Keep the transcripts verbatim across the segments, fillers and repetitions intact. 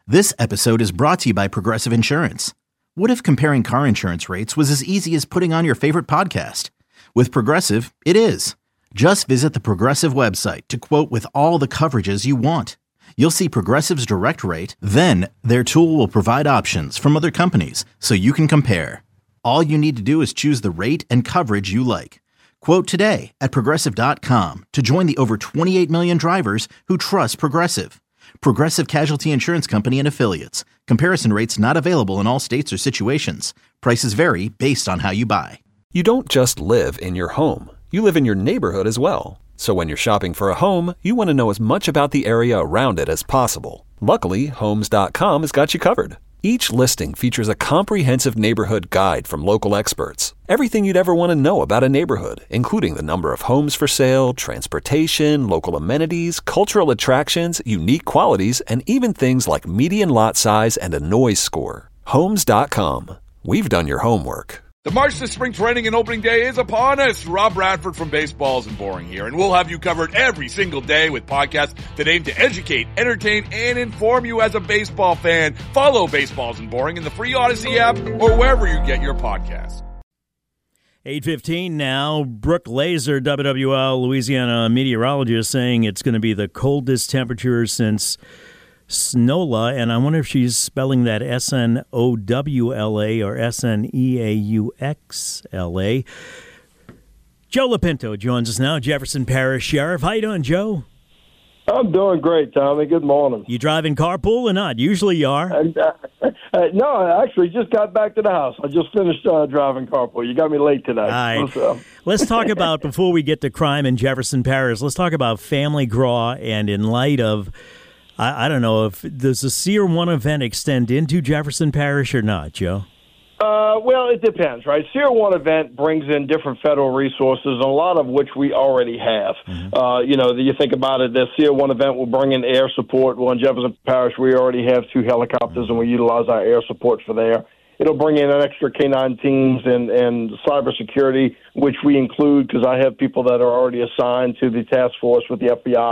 This episode is brought to you by Progressive Insurance. What if comparing car insurance rates was as easy as putting on your favorite podcast? With Progressive, it is. Just visit the Progressive website to quote with all the coverages you want. You'll see Progressive's direct rate, then their tool will provide options from other companies so you can compare. All you need to do is choose the rate and coverage you like. Quote today at progressive dot com to join the over twenty-eight million drivers who trust Progressive. Progressive Casualty Insurance Company and Affiliates. Comparison rates not available in all states or situations. Prices vary based on how you buy. You don't just live in your home. You live in your neighborhood as well. So when you're shopping for a home, you want to know as much about the area around it as possible. Luckily, Homes dot com has got you covered. Each listing features a comprehensive neighborhood guide from local experts. Everything you'd ever want to know about a neighborhood, including the number of homes for sale, transportation, local amenities, cultural attractions, unique qualities, and even things like median lot size and a noise score. Homes dot com. We've done your homework. The march to spring training and opening day is upon us. Rob Bradford from Baseballs and Boring here, and we'll have you covered every single day with podcasts that aim to educate, entertain, and inform you as a baseball fan. Follow Baseballs and Boring in the free Odyssey app or wherever you get your podcasts. eight fifteen now. Brooke Laser, W W L Louisiana meteorologist, saying it's going to be the coldest temperature since Snola, and I wonder if she's spelling that S N O W L A or S N E A U X L A. Joe Lapinto joins us now, Jefferson Parish Sheriff. How you doing, Joe? I'm doing great, Tommy. Good morning. You driving carpool or not? Usually you are. Uh, uh, no, I actually just got back to the house. I just finished uh, driving carpool. You got me late today. All right. So. Let's talk about, before we get to crime in Jefferson Parish, let's talk about Family Graw, and in light of I, I don't know, if does the SEER one event extend into Jefferson Parish or not, Joe? Uh, well, it depends, right? SEER one event brings in different federal resources, a lot of which we already have. Mm-hmm. Uh, you know, you think about it, the SEER one event will bring in air support. Well, in Jefferson Parish, we already have two helicopters, mm-hmm. and we utilize our air support for there. It'll bring in an extra K nine teams and, and cybersecurity, which we include because I have people that are already assigned to the task force with the F B I.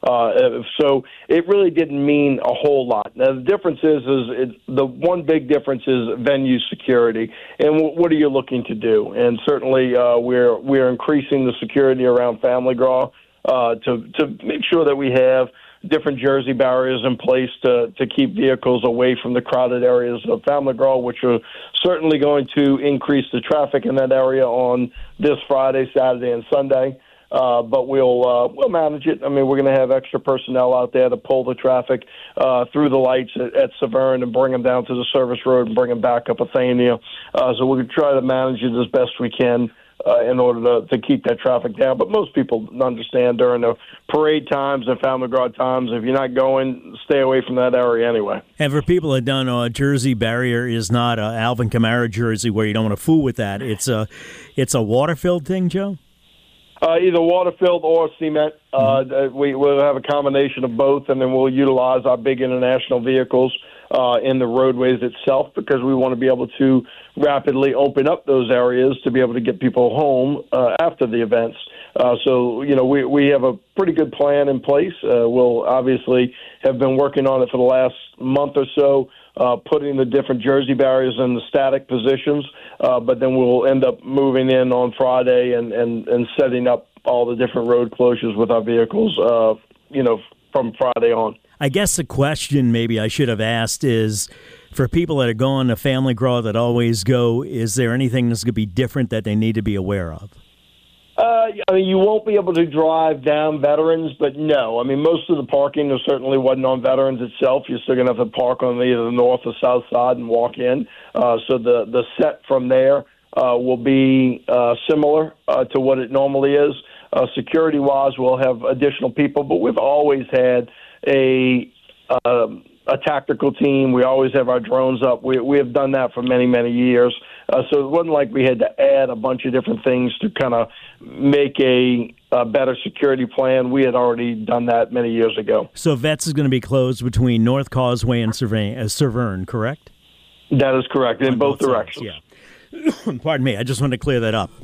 Uh, so it really didn't mean a whole lot. Now, the difference is, is it, the one big difference is venue security. And w- what are you looking to do? And certainly uh, we're we're increasing the security around Family Graw uh, to, to make sure that we have different Jersey barriers in place to, to keep vehicles away from the crowded areas of Family Graw, which are certainly going to increase the traffic in that area on this Friday, Saturday, and Sunday. Uh, but we'll uh, we'll manage it. I mean, we're going to have extra personnel out there to pull the traffic uh, through the lights at, at Severn and bring them down to the service road and bring them back up Athenia. Uh, so we're going to try to manage it as best we can uh, in order to, to keep that traffic down. But most people understand during the parade times and Family Graw times, if you're not going, stay away from that area anyway. And for people that don't know, a Jersey barrier is not a Alvin Kamara jersey where you don't want to fool with that. It's a it's a water-filled thing, Joe? Uh, either water-filled or cement. Uh, we, we'll have a combination of both, and then we'll utilize our big international vehicles uh, in the roadways itself because we want to be able to rapidly open up those areas to be able to get people home uh, after the events. Uh, so, you know, we, we have a pretty good plan in place. Uh, we'll obviously have been working on it for the last month or so, uh, putting the different Jersey barriers in the static positions, uh, but then we'll end up moving in on Friday and, and, and setting up all the different road closures with our vehicles, uh, you know, from Friday on. I guess the question maybe I should have asked is, for people that are going to Family Graw that always go, is there anything that's going to be different that they need to be aware of? Uh, I mean, you won't be able to drive down Veterans, but no. I mean, most of the parking certainly wasn't on Veterans itself. You're still going to have to park on either the north or south side and walk in. Uh, so the, the set from there uh, will be uh, similar uh, to what it normally is. Uh, security-wise, we'll have additional people, but we've always had a um, a tactical team. We always have our drones up. We we have done that for many, many years. Uh, so it wasn't like we had to add a bunch of different things to kind of make a, a better security plan. We had already done that many years ago. So Vets is going to be closed between North Causeway and Severn, uh, Severn, correct? That is correct, in both, both directions. Sides, yeah. Pardon me, I just wanted to clear that up.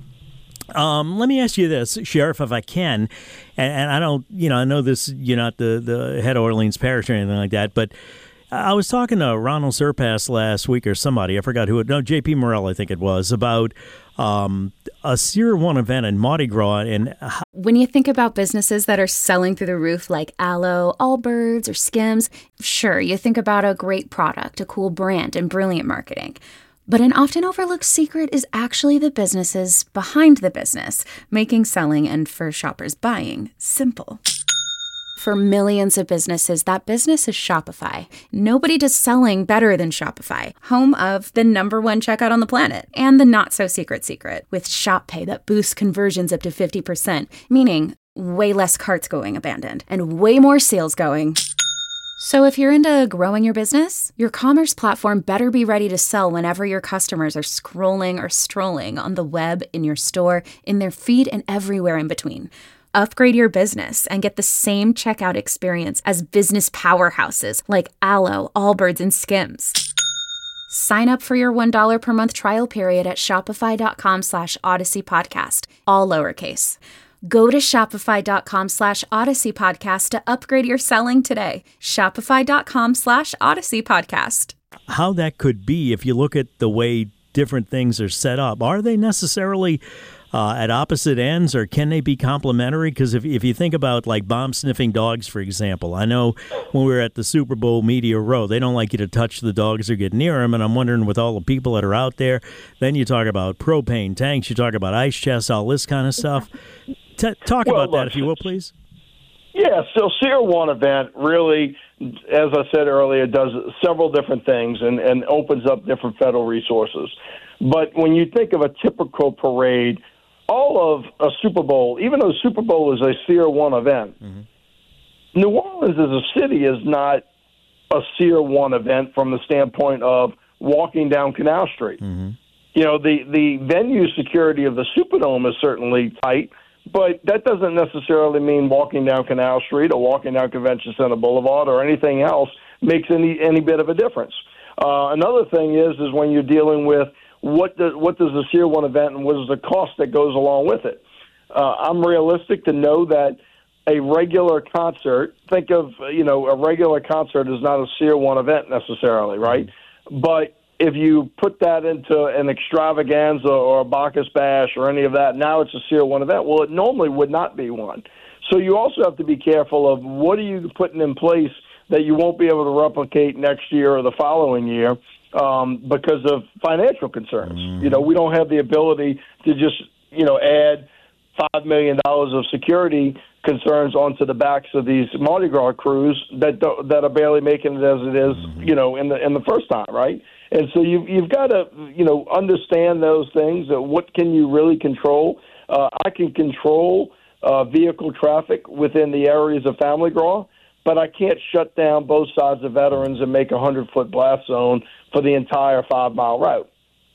Um, let me ask you this, Sheriff, if I can, and, and I don't, you know, I know this, you're not the, the head of Orleans Parish or anything like that, but I was talking to Ronald Surpass last week or somebody, I forgot who it, no, J P Morrell, I think it was, about um, a Sierra One event in Mardi Gras. And when you think about businesses that are selling through the roof like Aloe, Allbirds, or Skims, sure, you think about a great product, a cool brand, and brilliant marketing. But an often overlooked secret is actually the businesses behind the business, making selling and for shoppers buying simple. For millions of businesses, that business is Shopify. Nobody does selling better than Shopify, home of the number one checkout on the planet and the not-so-secret secret with Shop Pay that boosts conversions up to fifty percent, meaning way less carts going abandoned and way more sales going. So if you're into growing your business, your commerce platform better be ready to sell whenever your customers are scrolling or strolling on the web, in your store, in their feed, and everywhere in between. Upgrade your business and get the same checkout experience as business powerhouses like Aloe, Allbirds, and Skims. Sign up for your one dollar per month trial period at shopify.com slash Odyssey Podcast, all lowercase. Go to shopify.com slash Odyssey Podcast to upgrade your selling today. Shopify.com slash Odyssey Podcast. How that could be if you look at the way different things are set up. Are they necessarily uh, at opposite ends, or can they be complementary? Because if, if you think about like bomb-sniffing dogs, for example, I know when we were at the Super Bowl Media Row, they don't like you to touch the dogs or get near them, and I'm wondering with all the people that are out there, then you talk about propane tanks, you talk about ice chests, all this kind of stuff. T- talk well, about that, look, if you will, please. Yeah, so Sierra One event really, as I said earlier, does several different things and, and opens up different federal resources. But when you think of a typical parade, all of a Super Bowl, even though Super Bowl is a Sierra One event, mm-hmm. New Orleans as a city is not a Sierra One event from the standpoint of walking down Canal Street. Mm-hmm. You know, the, the venue security of the Superdome is certainly tight, but that doesn't necessarily mean walking down Canal Street or walking down Convention Center Boulevard or anything else makes any any bit of a difference. Uh, another thing is is when you're dealing with what does what does the Sierra One event and what is the cost that goes along with it. Uh, I'm realistic to know that a regular concert, think of you know a regular concert is not a Sierra One event necessarily, right? But if you put that into an extravaganza or a Bacchus Bash or any of that, now it's a Sierra One event. Well, it normally would not be one. So you also have to be careful of what are you putting in place that you won't be able to replicate next year or the following year um, because of financial concerns. Mm-hmm. You know, we don't have the ability to just, you know, add five million dollars of security concerns onto the backs of these Mardi Gras crews that that are barely making it as it is, mm-hmm. you know, in the in the first time, right? And so you've, you've got to, you know, understand those things. Uh, what can you really control? Uh, I can control uh, vehicle traffic within the areas of Family Gras, but I can't shut down both sides of Veterans and make a hundred-foot blast zone for the entire five-mile route.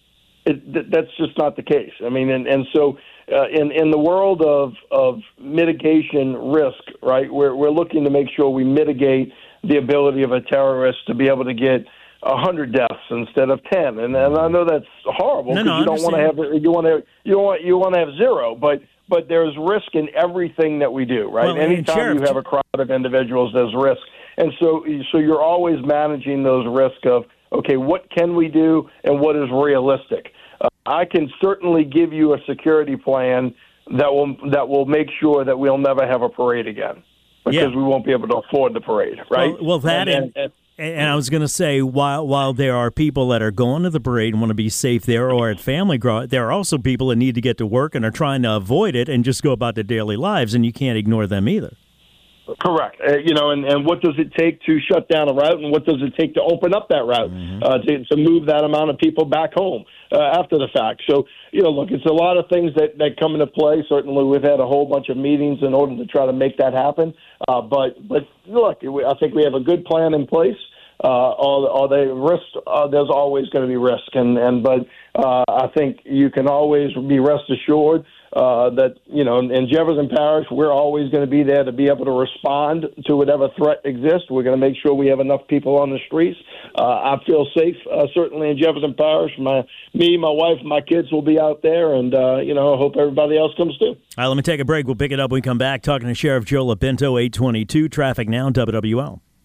It, th- that's just not the case. I mean, and, and so uh, in, in the world of, of mitigation risk, right, we're, we're looking to make sure we mitigate the ability of a terrorist to be able to get a hundred deaths instead of ten, and, and I know that's horrible because no, no, you don't want to have you want to you want you want to have zero, but but there's risk in everything that we do, right? Well, anytime Sheriff, you have a crowd of individuals, there's risk, and so so you're always managing those risks of okay, what can we do and what is realistic. Uh, I can certainly give you a security plan that will that will make sure that we'll never have a parade again because yeah. we won't be able to afford the parade, right? Well, well that and. and, and And I was going to say, while while there are people that are going to the parade and want to be safe there or at Family Gras, there are also people that need to get to work and are trying to avoid it and just go about their daily lives, and you can't ignore them either. Correct. Uh, you know, and, and what does it take to shut down a route, and what does it take to open up that route, mm-hmm. uh, to, to move that amount of people back home uh, after the fact? So, you know, look, it's a lot of things that, that come into play. Certainly we've had a whole bunch of meetings in order to try to make that happen. Uh, but, but look, I think we have a good plan in place. Uh, all, all the risk, uh, there's always going to be risk, and and but uh, I think you can always be rest assured uh, that you know in Jefferson Parish we're always going to be there to be able to respond to whatever threat exists. We're going to make sure we have enough people on the streets. Uh, I feel safe uh, certainly in Jefferson Parish. My me, my wife, my kids will be out there, and uh, you know I hope everybody else comes too. All right, let me take a break. We'll pick it up when we come back. Talking to Sheriff Joe Lopinto, eight twenty-two Traffic Now, W W L.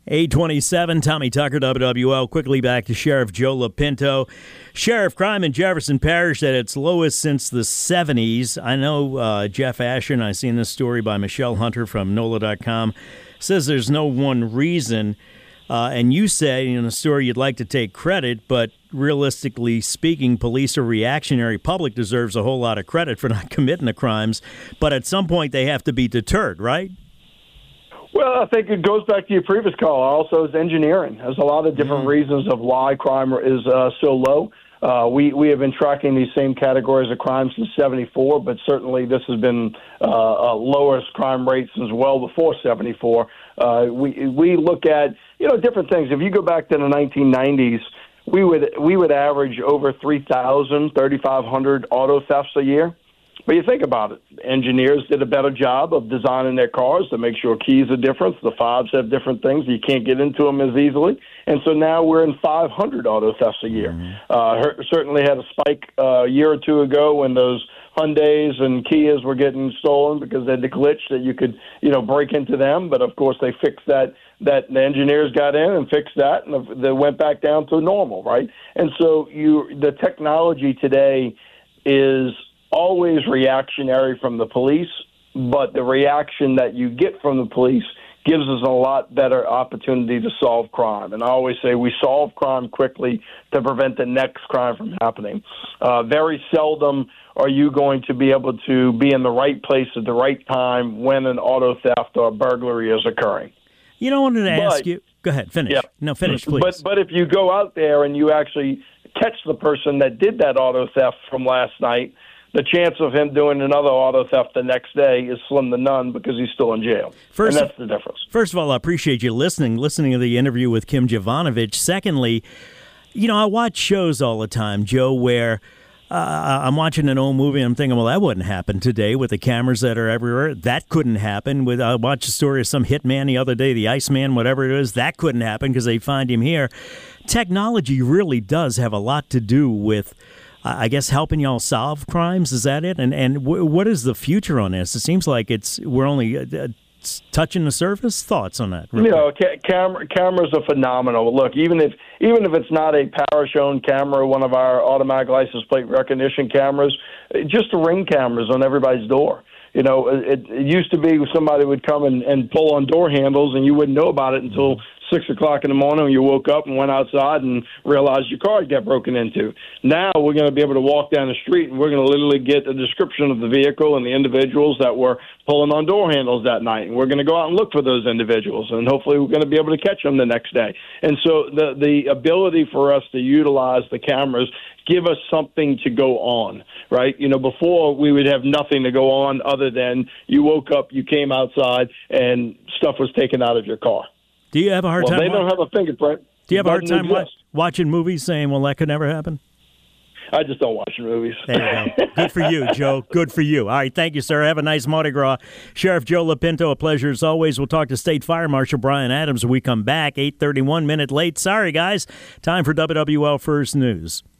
eight twenty-seven, Tommy Tucker, W W L. Quickly back to Sheriff Joe Lopinto. Sheriff, crime in Jefferson Parish at its lowest since the seventies. I know uh, Jeff Asher, and I've seen this story by Michelle Hunter from N O L A dot com, says there's no one reason. Uh, and you say in a story you'd like to take credit, but realistically speaking, police are reactionary. Public deserves a whole lot of credit for not committing the crimes. But at some point, they have to be deterred, right? Well, I think it goes back to your previous call. Also, is engineering. There's a lot of different mm. reasons of why crime is uh, so low. Uh, we, we have been tracking these same categories of crime since seventy-four, but certainly this has been uh, a lowest crime rate since well before seventy-four. Uh, we we look at, you know, different things. If you go back to the nineteen nineties, we would we would average over three thousand, thirty-five hundred auto thefts a year. But you think about it, engineers did a better job of designing their cars to make sure keys are different. The fobs have different things. You can't get into them as easily. And so now we're in five hundred auto thefts a year. Mm-hmm. Uh, certainly had a spike uh, a year or two ago when those Hyundais and Kias were getting stolen because they had the glitch that you could, you know, break into them. But, of course, they fixed that. That the engineers got in and fixed that, and they went back down to normal, right? And so you, the technology today is always reactionary from the police, but the reaction that you get from the police gives us a lot better opportunity to solve crime. And I always say we solve crime quickly to prevent the next crime from happening. Uh, very seldom are you going to be able to be in the right place at the right time when an auto theft or burglary is occurring. You know, I wanted to but, ask you. Go ahead, finish. Yeah. No, finish, please. But but if you go out there and you actually catch the person that did that auto theft from last night, the chance of him doing another auto theft the next day is slim to none because he's still in jail. First, and that's the difference. First of all, I appreciate you listening, listening to the interview with Kim Jovanovich. Secondly, you know, I watch shows all the time, Joe, where uh, I'm watching an old movie and I'm thinking, well, that wouldn't happen today with the cameras that are everywhere. That couldn't happen. With I watched a story of some hitman the other day, the Iceman, whatever it is. That couldn't happen because they find him here. Technology really does have a lot to do with, I guess, helping y'all solve crimes. Is that it? And and w- what is the future on this? It seems like it's we're only uh, touching the surface. Thoughts on that? You know, ca- camera, cameras are phenomenal. Look, even if even if it's not a Parish-owned camera, one of our automatic license plate recognition cameras, just the Ring cameras on everybody's door. You know, it, it used to be somebody would come and, and pull on door handles, and you wouldn't know about it until six o'clock in the morning when you woke up and went outside and realized your car got broken into. Now we're going to be able to walk down the street, and we're going to literally get a description of the vehicle and the individuals that were pulling on door handles that night. And we're going to go out and look for those individuals, and hopefully we're going to be able to catch them the next day. And so the, the ability for us to utilize the cameras give us something to go on, right? You know, before we would have nothing to go on other than you woke up, you came outside, and stuff was taken out of your car. Do you have a hard well, time? They don't have a fingerprint. Do you have a hard time watch, watching movies saying, well, that could never happen? I just don't watch movies. There you go. Good for you, Joe. Good for you. All right, thank you, sir. Have a nice Mardi Gras. Sheriff Joe Lopinto, a pleasure as always. We'll talk to State Fire Marshal Brian Adams when we come back. eight thirty-one, minute late. Sorry, guys. Time for W W L First News.